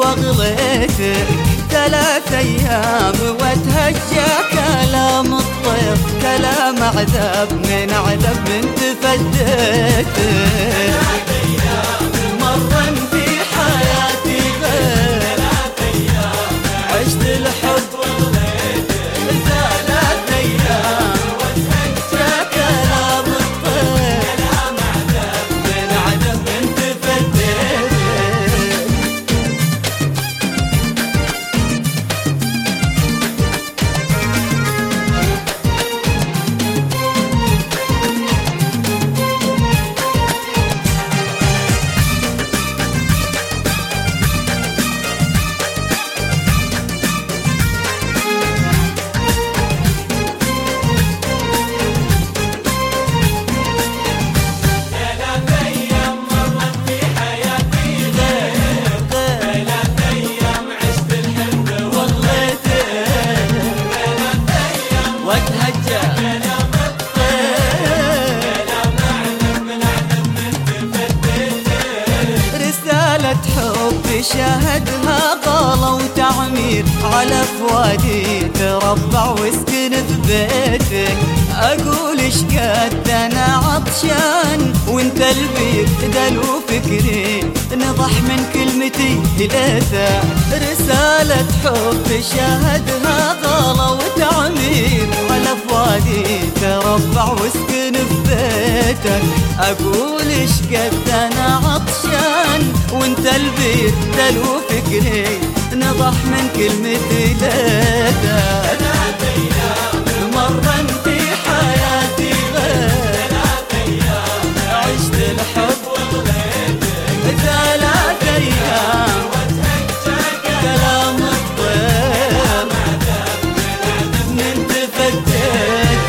واغليتك 3 أيام واتهجى كلام الطير كلام عذاب من عذاب بنت فديتك 3 أيام مرن في حياتي غير 3 أيام عشت الحب وغليتك 3 أيام واتهجى كلام الطير كلام عذاب من عذاب بنت فديتك واتهجى كلام من عذاب بنت فديتك رسالة حب شاهدها غلا وتعمير على فؤادي تربع واسكن في بيتك اقول ايش قد انا عطشان وانت البيت دلو فكري نضح من كلمتي ليته رسالة حب شاهدها غلا وتعمير على فؤادي تربع واسكن في بيتك اقول ايش قد انا عطشان وانت البيت دلو فكري نضح من كلمتي ليته 3 أيام مرن في حياتي غير 3 أيام عشت الحب وغليتك 3 أيام واتهجى كلام الطير عذاب من تفديتك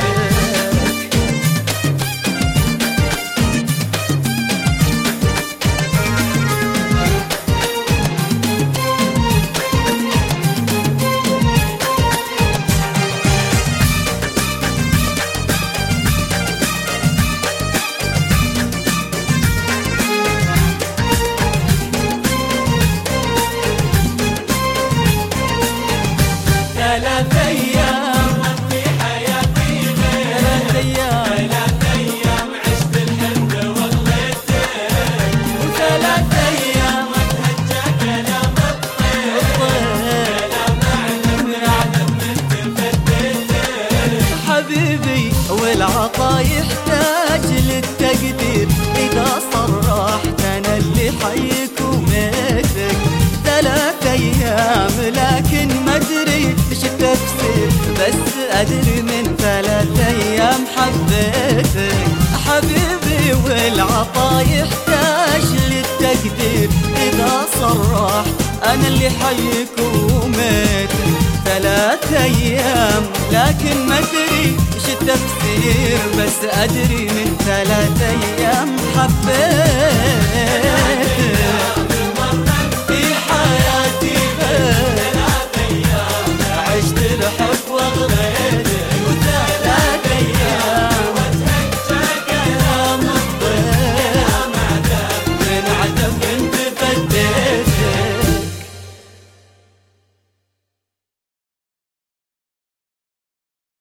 ثلاث أيام في حياتي غير 3 أيام 3 أيام عشت الحب وغليتك و3 أيام واتهجى كلام الطير كلام عذاب من عذاب بنت فديتك حبيبي والعطا يحتاج للتقدير إذا صرحت أنا اللي حيك وميتك 3 أيام لكن ما أدري إيش التفسير بس أدري من 3 أيام حبيتك حبيبي والعطا يحتاج للتقدير إذا صرحت أنا اللي حيك وميتك 3 أيام لكن ما أدري إيش التفسير بس أدري من 3 أيام حبيتك